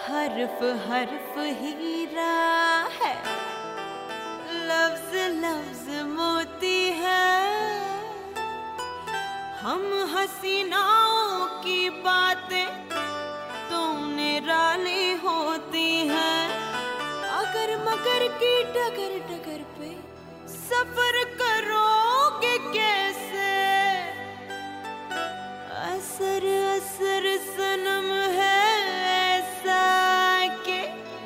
हर्फ हर्फ हीरा है, लफ्ज लफ्ज मोती है। हम हसीनाओं की बातें तो निराली होती हैं। अगर मगर की डगर डगर पे सफर करोगे कैसे? असर असर सनम है ऐसा कि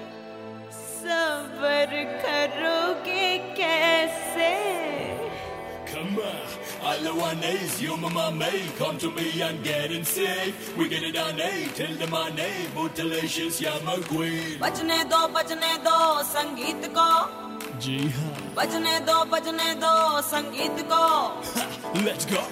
सबर करोगे कैसे? Come on, all I want is you, mama, may come to me and get insane. We get it on A, tell them my name, bootylicious, yeah, my queen. बजने दो संगीत को, जी हाँ, बजने दो संगीत को। let's go.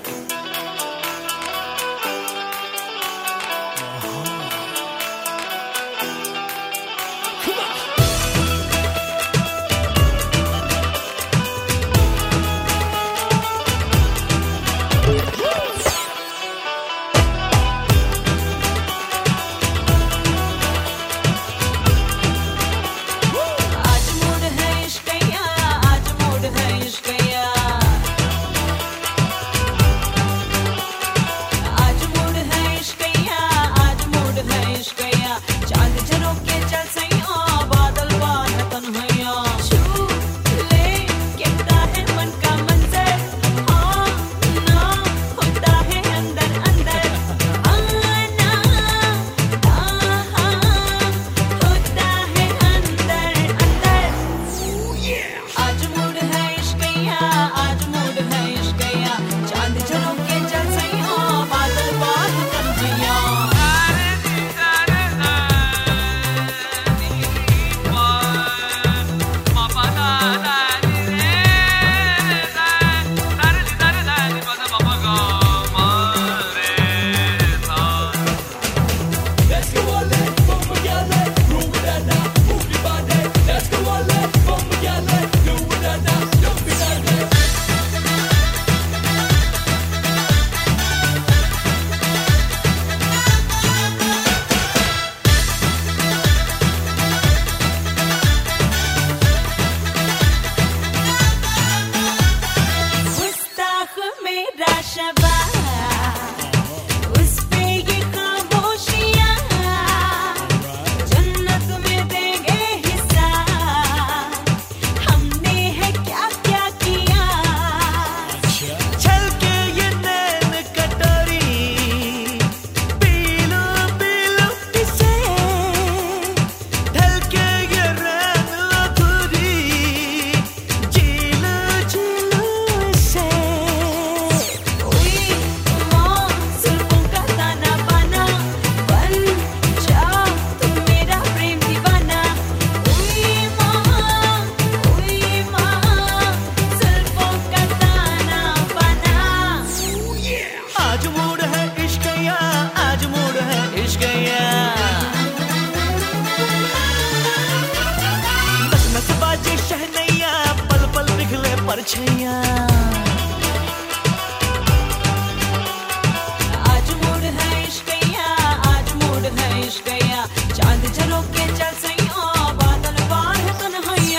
आज मूड है इश्क़िया, आज मूड है इश्क़िया। चांद चलो के चल सैया, बादल पार है तन्हाइया।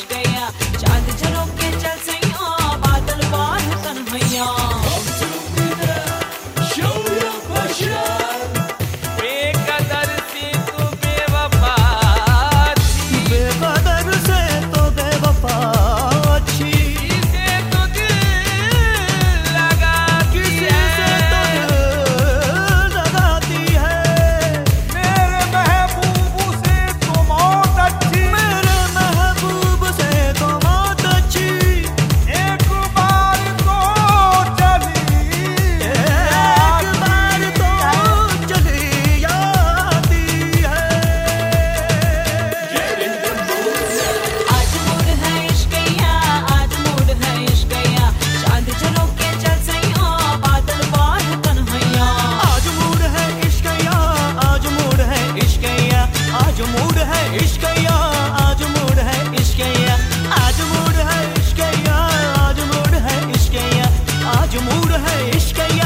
इश्कया चांद झरोके चल सैया बादल बाढ़ Kanhaiya Come to me now, show your passion. बेकदर से तू बेवफा थी, बेकदर से तो बेवफा अच्छी, किसे तो दिल लगाती किसी से तो है। दिल लगाती है। मेरे महबूब से तो मौत अच्छी, मेरे महबूब से तो मौत अच्छी, एक बार तो चली एक बार तो चली आती है। Get in the mood now. आज मूड है इश्कया आज मूड है इश्कया चांद झरोके चल सैया बादल बाढ़ कन्हैया आज मूड है इश्कया आज मूड है इश्कया आज मूड है इश्कया आज मूड है इश्कया आज मूड है इश्कया आज मूड है इश्कया आज मूड है इश्कया